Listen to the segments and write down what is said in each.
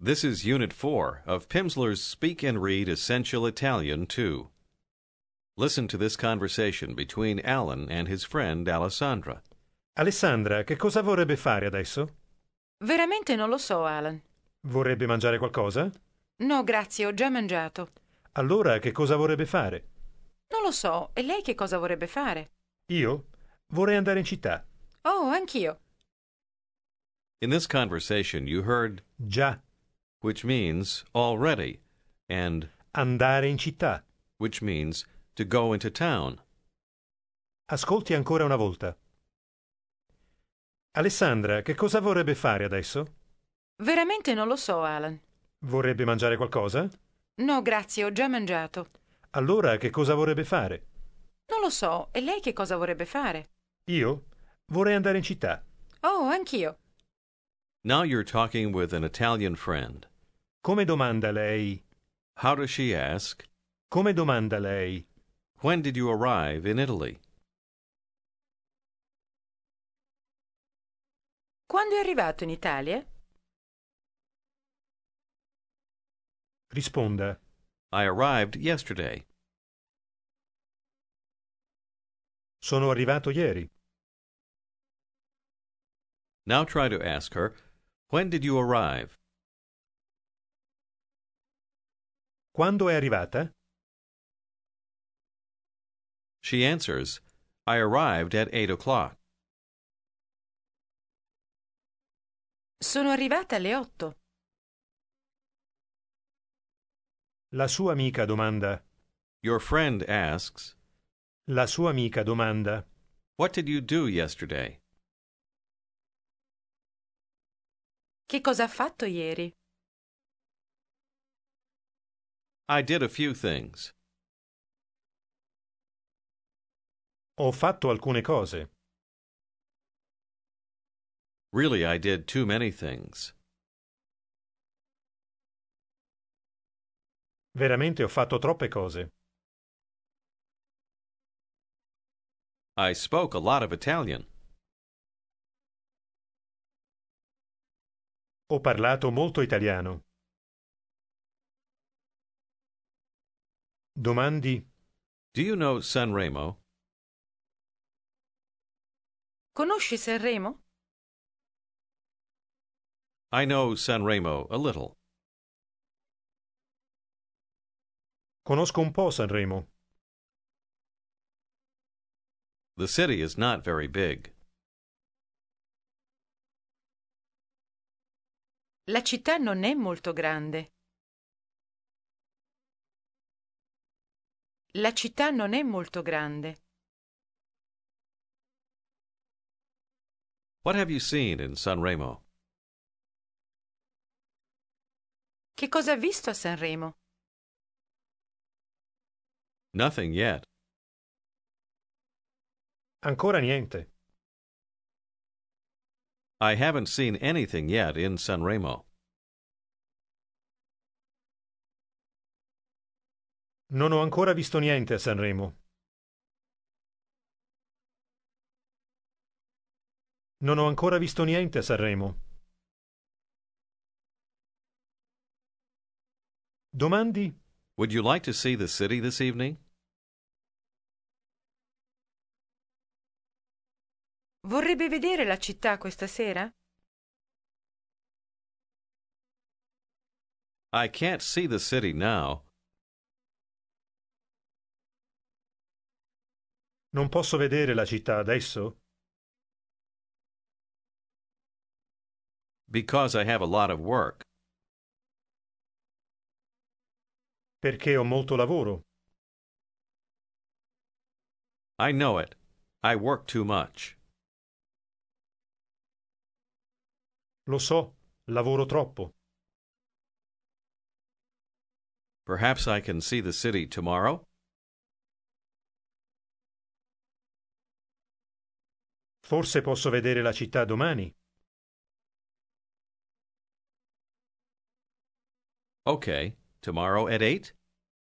This is Unit 4 of Pimsleur's Speak and Read Essential Italian 2. Listen to this conversation between Alan and his friend Alessandra. Alessandra, che cosa vorrebbe fare adesso? Veramente non lo so, Alan. Vorrebbe mangiare qualcosa? No, grazie, ho già mangiato. Allora, che cosa vorrebbe fare? Non lo so, e lei che cosa vorrebbe fare? Io? Vorrei andare in città. Oh, anch'io. In this conversation, you heard Già, which means already, and andare in città. which means to go into town. Ascolti ancora una volta. Alessandra, che cosa vorrebbe fare adesso? Veramente non lo so, Alan. Vorrebbe mangiare qualcosa? No, grazie, ho già mangiato. Allora, che cosa vorrebbe fare? Non lo so, e lei che cosa vorrebbe fare? Io? Vorrei andare in città. Oh, anch'io. Now you're talking with an Italian friend. Come domanda lei? How does she ask? Come domanda lei? When did you arrive in Italy? Quando è arrivato in Italia? Risponda. I arrived yesterday. Sono arrivato ieri. Now try to ask her, when did you arrive? Quando è arrivata? She answers, I arrived at 8 o'clock. Sono arrivata alle 8. La sua amica domanda. Your friend asks, La sua amica domanda. what did you do yesterday? Che cosa ha fatto ieri? I did a few things. Ho fatto alcune cose. Really, I did too many things. Veramente ho fatto troppe cose. I spoke a lot of Italian. Ho parlato molto italiano. Domandi. Do you know Sanremo? Conosci Sanremo? I know Sanremo a little. Conosco un po' Sanremo. The city is not very big. La città non è molto grande. La città non è molto grande. What have you seen in Sanremo? Che cosa ha visto a Sanremo? Nothing yet. Ancora niente. I haven't seen anything yet in Sanremo. Non ho ancora visto niente a Sanremo. Non ho ancora visto niente a Sanremo. Domandi? Would you like to see the city this evening? Vorrebbe vedere la città questa sera? I can't see the city now. Non posso vedere la città adesso? Because I have a lot of work. Perché ho molto lavoro. I know it. I work too much. Lo so, lavoro troppo. Perhaps I can see the city tomorrow? Forse posso vedere la città domani. Okay. Tomorrow at 8?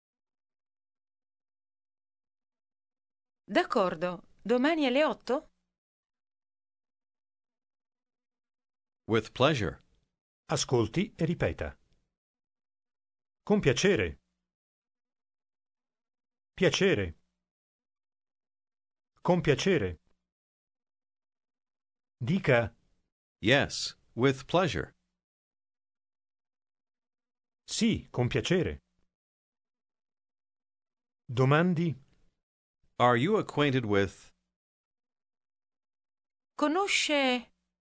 D'accordo. Domani alle 8? With pleasure. Ascolti e ripeta. Con piacere. Piacere. Con piacere. Dica Yes, with pleasure. sì, con piacere. Domandi Are you acquainted with? Conosce.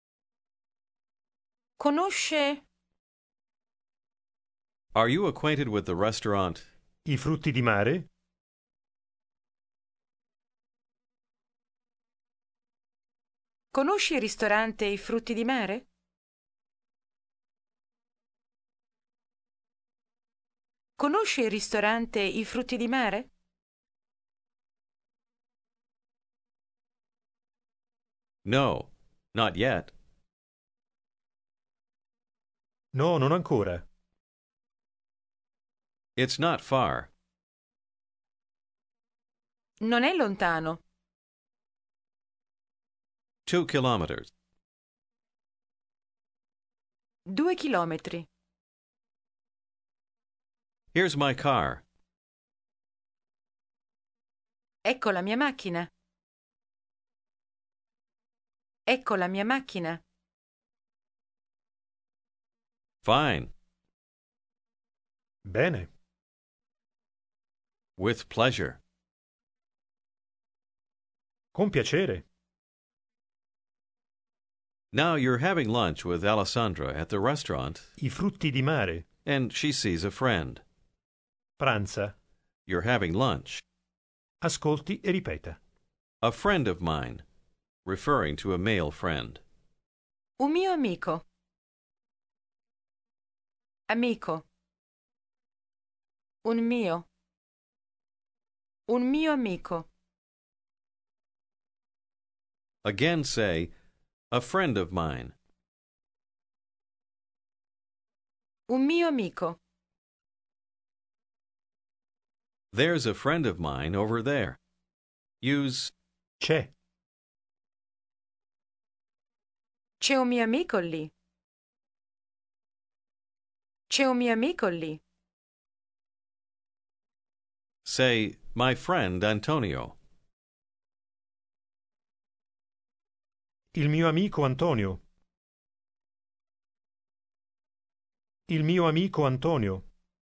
Are you acquainted with the restaurant? i frutti di mare? Conosci il ristorante I Frutti di Mare? Conosci il ristorante I Frutti di Mare? No, not yet. No, non ancora. It's not far. Non è lontano. 2 kilometers. 2 chilometri. Here's my car. Ecco la mia macchina. Ecco la mia macchina. Fine. Bene. With pleasure. Con piacere. Now you're having lunch with Alessandra at the restaurant, I frutti di mare. and she sees a friend. Pranza. You're having lunch. Ascolti e ripeta. A friend of mine, referring to a male friend. Un mio amico. Amico. Un mio. Un mio amico. Again say, a friend of mine. Un mio amico. There's a friend of mine over there. Use C'è. C'è un mio amico lì. C'è un mio amico lì. say, my friend Antonio. Il mio amico Antonio. Il mio amico Antonio.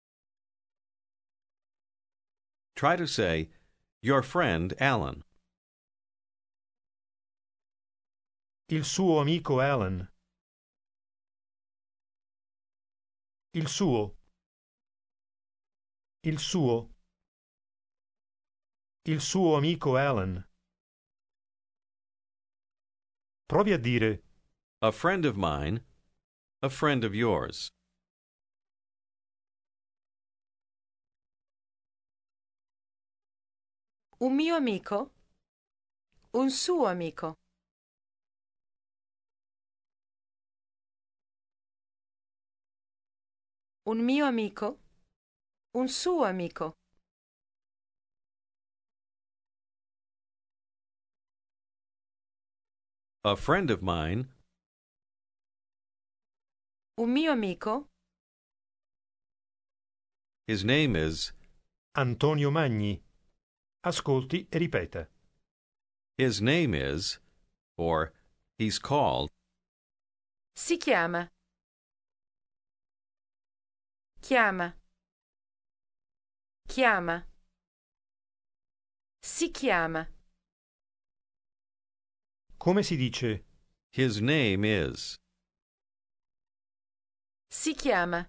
Try to say, your friend Alan. Il suo amico Alan. Il suo. Il suo. Il suo amico Alan. Provi a dire A friend of mine, a friend of yours. Un mio amico? Un suo amico? Un mio amico? Un suo amico? A friend of mine, Un mio amico? his name is, Antonio Magni. Ascolti e ripeta. his name is, or he's called, Si chiama. Chiama. Chiama. Si chiama. Come si dice his name is. Si chiama.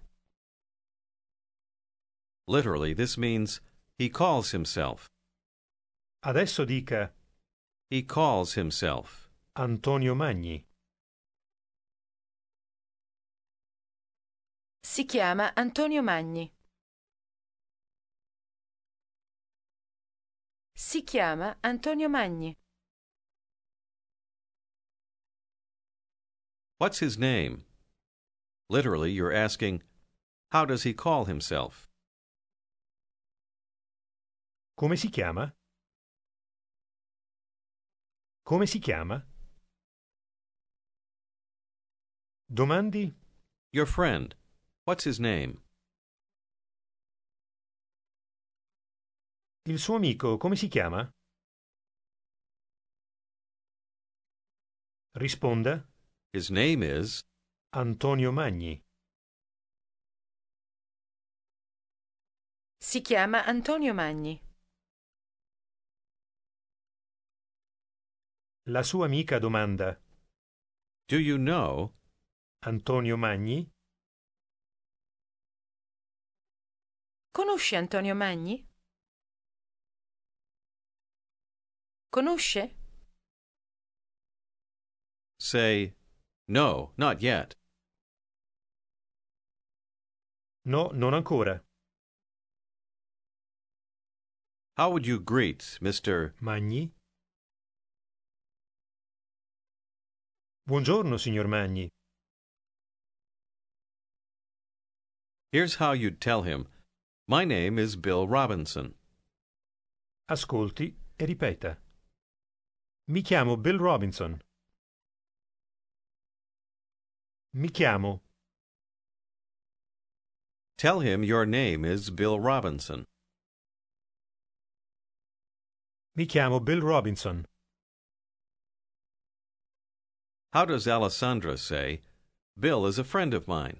Literally, this means he calls himself. adesso dica He calls himself. Antonio Magni. Si chiama Antonio Magni. Si chiama Antonio Magni. What's his name? Literally, you're asking, how does he call himself? Come si chiama? Come si chiama? Domandi Your friend, what's his name? Il suo amico come si chiama? Risponda. His name is. Antonio Magni. Si chiama Antonio Magni. La sua amica domanda. Do you know? Antonio Magni? Conosce Antonio Magni? Conosce? Say, no, not yet. No, non ancora. How would you greet Mr. Magni? Buongiorno, signor Magni. Here's how you'd tell him. My name is Bill Robinson. Ascolti e ripeta. Mi chiamo Bill Robinson. Mi chiamo. Tell him your name is Bill Robinson. Mi chiamo Bill Robinson. How does Alessandra say, Bill is a friend of mine?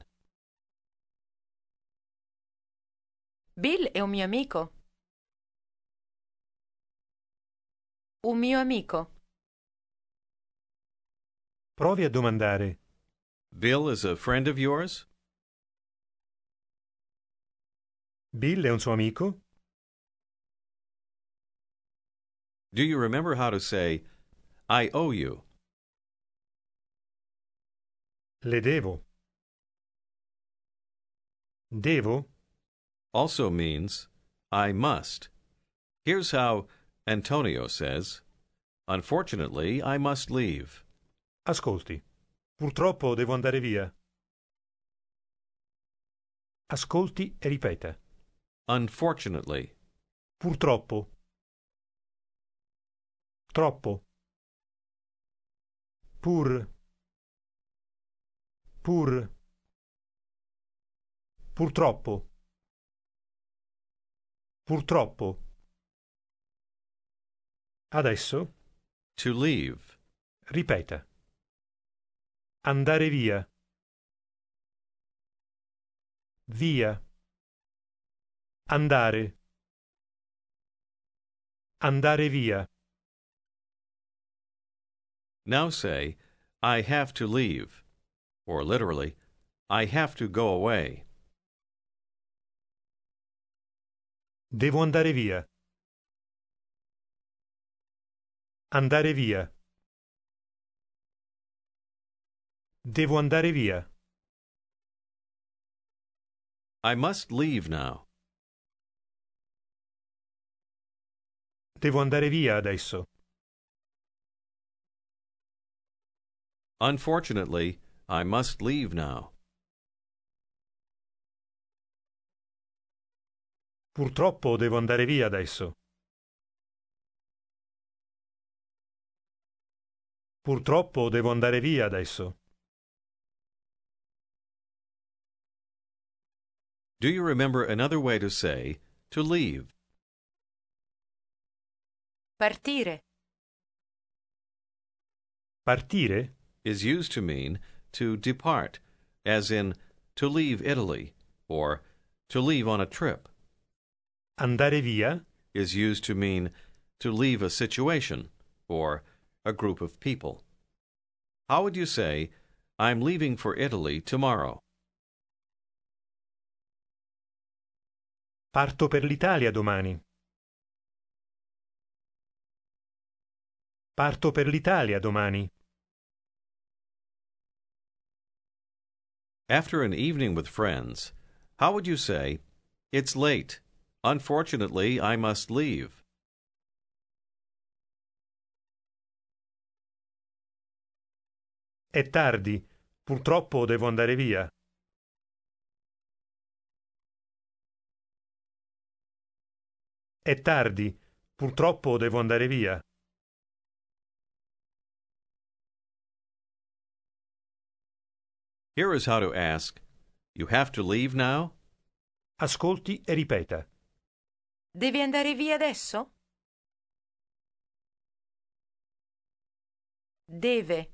Bill è un mio amico. Un mio amico. Provi a domandare. Bill is a friend of yours? Bill è un suo amico? Do you remember how to say, I owe you? Le devo. Devo? Also means, I must. Here's how Antonio says, Unfortunately, I must leave. Ascolti. Purtroppo devo andare via. Ascolti e ripeta. Unfortunately. Purtroppo. Troppo. Pur. Purtroppo. Purtroppo. Adesso To leave. ripeta. Andare via. Via. Andare. Andare via. Now say, I have to leave. Or literally, I have to go away. Devo andare via. Andare via. Devo andare via. I must leave now. Devo andare via adesso. Unfortunately, I must leave now. Purtroppo devo andare via adesso. Purtroppo devo andare via adesso. Do you remember another way to say, to leave? Partire. Partire? Is used to mean to depart, as in to leave Italy, or to leave on a trip. Andare via? Is used to mean to leave a situation, or a group of people. How would you say, I'm leaving for Italy tomorrow? Parto per l'Italia domani. Parto per l'Italia domani. After an evening with friends, how would you say, it's late. Unfortunately, I must leave. È tardi. Purtroppo devo andare via. È tardi. Purtroppo devo andare via. Here is how to ask, you have to leave now? Ascolti e ripeta. Devi andare via adesso? Deve.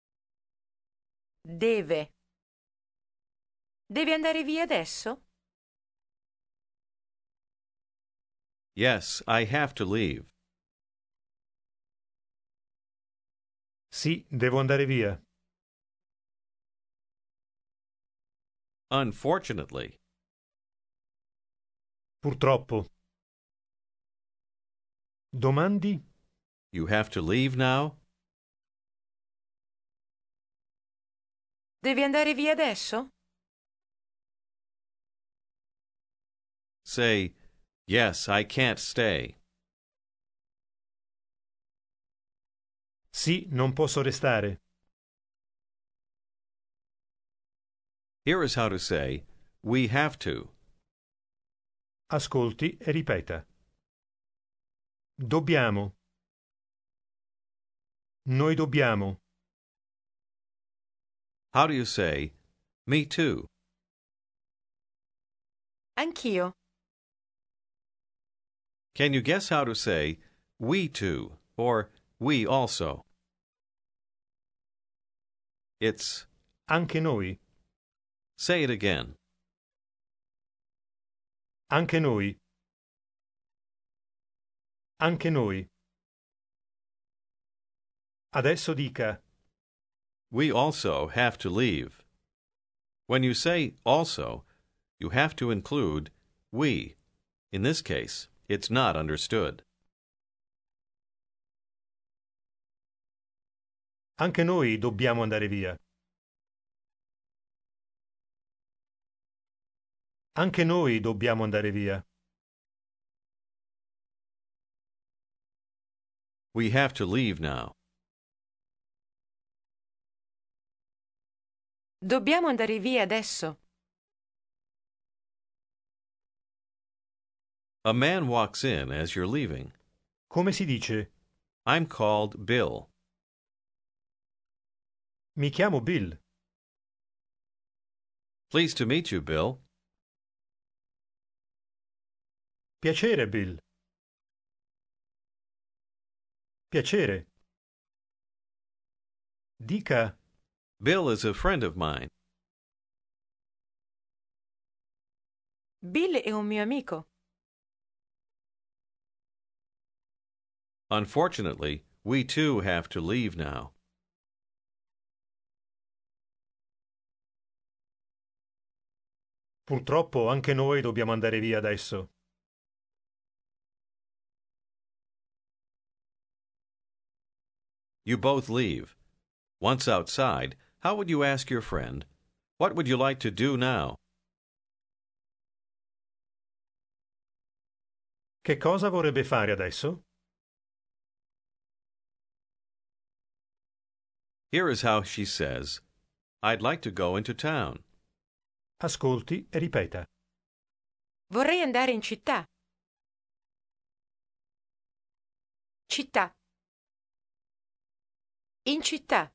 Deve. Devi andare via adesso? Yes, I have to leave. Sì, devo andare via. Unfortunately. Purtroppo. Domandi? You have to leave now? Devi andare via adesso? Say, yes, I can't stay. Sì, non posso restare. Here is how to say, we have to. Ascolti e ripeta. Dobbiamo. Noi dobbiamo. How do you say, me too? Anch'io. Can you guess how to say, we too, or we also? It's, Anche noi. say it again. Anche noi. Anche noi. Adesso dica. We also have to leave. When you say also, you have to include we. In this case, it's not understood. Anche noi dobbiamo andare via. Anche noi dobbiamo andare via. We have to leave now. Dobbiamo andare via adesso. A man walks in as you're leaving. Come si dice? I'm called Bill. Mi chiamo Bill. Pleased to meet you, Bill. Piacere, Bill. Piacere. Dica. Bill is a friend of mine. Bill è un mio amico. Unfortunately, we too have to leave now. Purtroppo anche noi dobbiamo andare via adesso. You both leave. Once outside, how would you ask your friend, "What would you like to do now?" Che cosa vorrebbe fare adesso? Here is how she says, "I'd like to go into town." Ascolti e ripeta. Vorrei andare in città. Città. In città.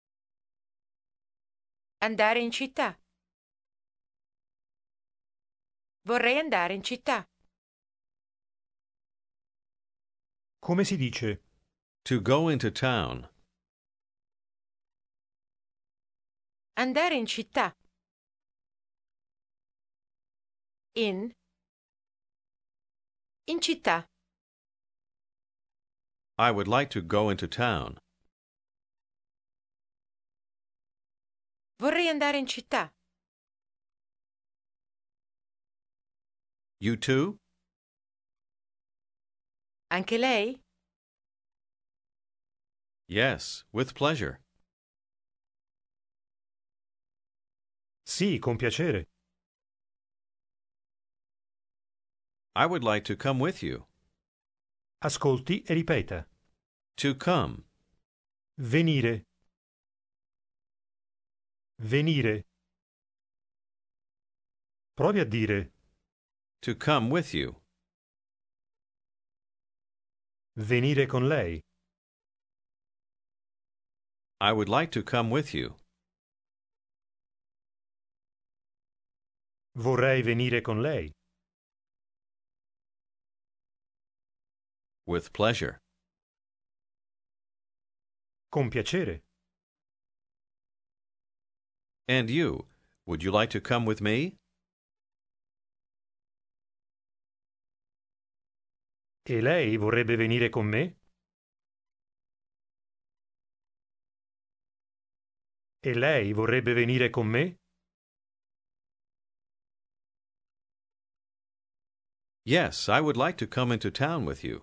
Andare in città. Vorrei andare in città. Come si dice? To go into town. Andare in città. In città. I would like to go into town. Vorrei andare in città. You too? Anche lei? Yes, with pleasure. Sì, con piacere. I would like to come with you. Ascolti e ripeta. To come. Venire. Venire. Provi a dire. To come with you. Venire con lei. I would like to come with you. Vorrei venire con lei. With pleasure. Con piacere. And you, would you like to come with me? E lei vorrebbe venire con me? E lei vorrebbe venire con me? Yes, I would like to come into town with you.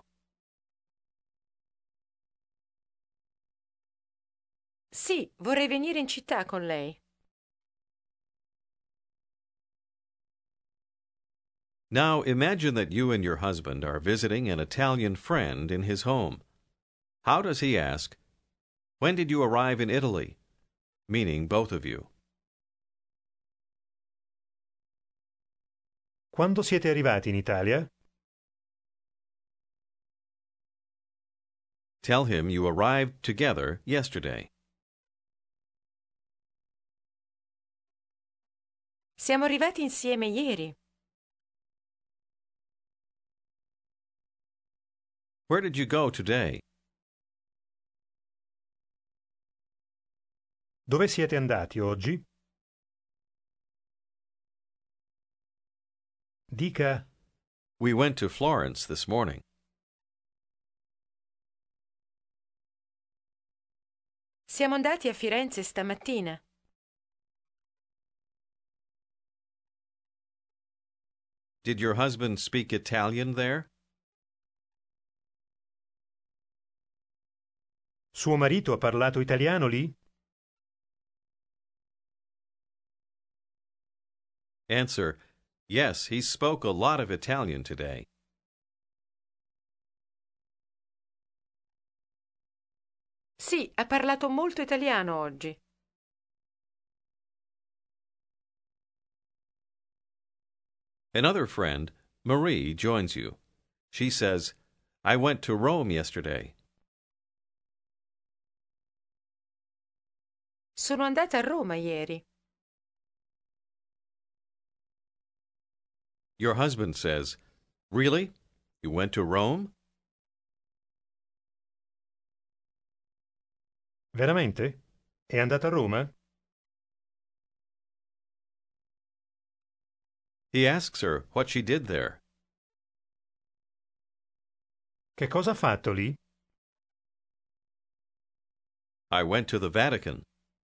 Sì, vorrei venire in città con lei. Now imagine that you and your husband are visiting an Italian friend in his home. How does he ask, "When did you arrive in Italy?" Meaning both of you. Quando siete arrivati in Italia? Tell him you arrived together yesterday. Siamo arrivati insieme ieri. Where did you go today? Dove siete andati oggi? Dica, We went to Florence this morning. Siamo andati a Firenze stamattina. Did your husband speak Italian there? suo marito ha parlato italiano lì? Answer, yes, he spoke a lot of Italian today. Sì, ha parlato molto italiano oggi. Another friend, Marie, joins you. She says, I went to Rome yesterday. Sono andata a Roma ieri. Your husband says, Really? You went to Rome? Veramente? È andata a Roma? He asks her what she did there. Che cosa ha fatto lì? I went to the Vatican.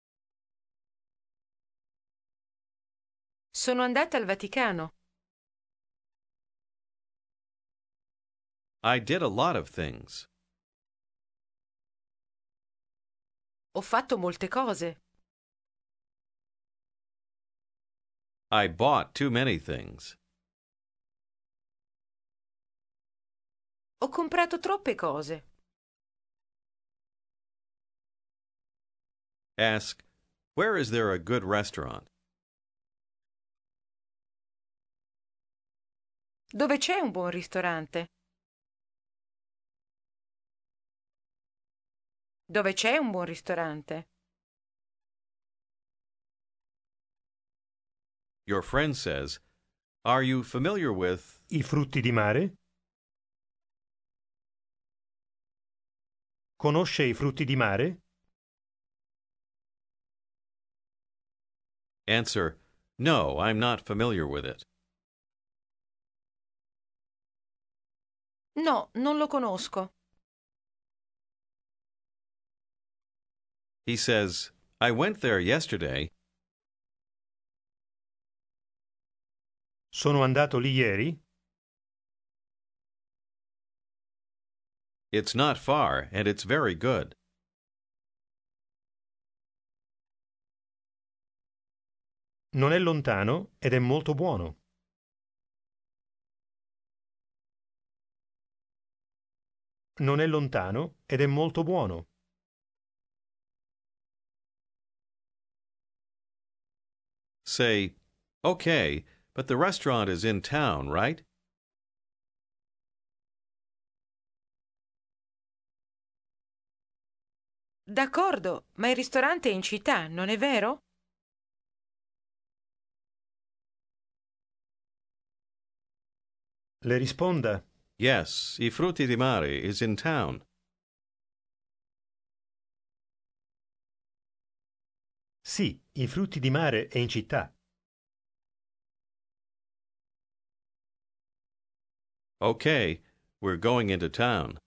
Sono andata al Vaticano. I did a lot of things. Ho fatto molte cose. I bought too many things. Ho comprato troppe cose. Ask, where is there a good restaurant? Dove c'è un buon ristorante? Dove c'è un buon ristorante? Your friend says, Are you familiar with... I frutti di mare? Conosce i frutti di mare? Answer, No, I'm not familiar with it. No, non lo conosco. He says, I went there yesterday. Sono andato lì ieri? It's not far, and it's very good. Non è lontano ed è molto buono. Non è lontano ed è molto buono. Say, Okay, but the restaurant is in town, right? D'accordo, ma il ristorante è in città, non è vero? Le risponda, Yes, I frutti di mare is in town. Sì, i frutti di mare è in città. Okay, we're going into town.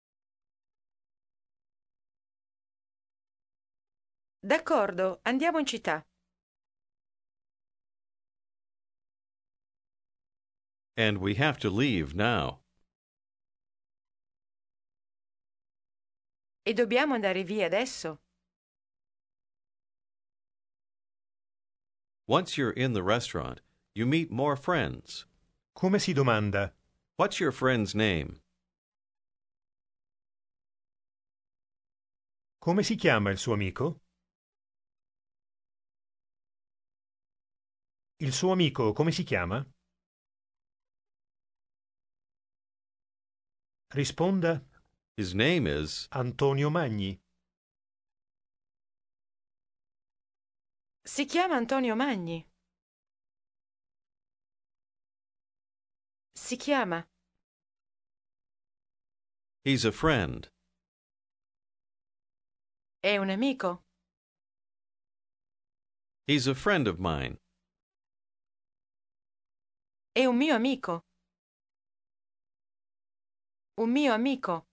D'accordo, andiamo in città. And we have to leave now. E dobbiamo andare via adesso. Once you're in the restaurant, you meet more friends. Come si domanda? What's your friend's name? Come si chiama il suo amico? Il suo amico come si chiama? Risponda His name is... Antonio Magni. Si chiama Antonio Magni. Si chiama. He's a friend. È un amico. He's a friend of mine. È un mio amico. Un mio amico.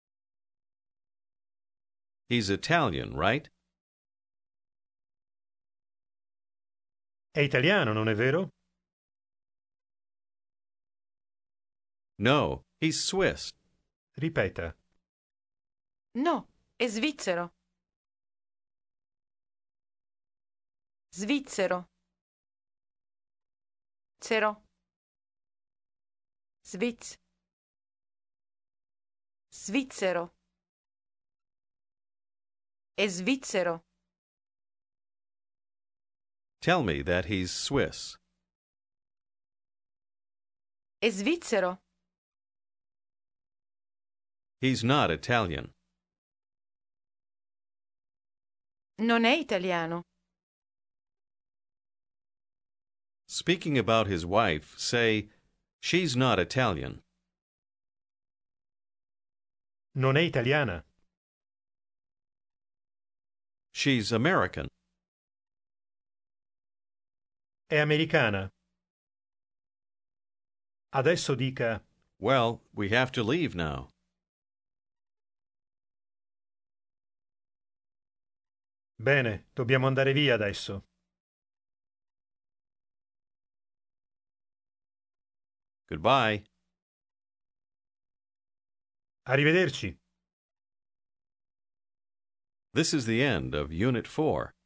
He's Italian, right? È italiano, non è vero? No, he's Swiss. Ripeta. No, è svizzero. Svizzero. Zero. Svizzero. È svizzero. Tell me that he's Swiss. È svizzero. He's not Italian. Non è italiano. Speaking about his wife, say, she's not Italian. Non è italiana. She's American. È americana. Adesso dica Well, we have to leave now. bene, dobbiamo andare via adesso. Goodbye. Arrivederci. This is the end of Unit 4.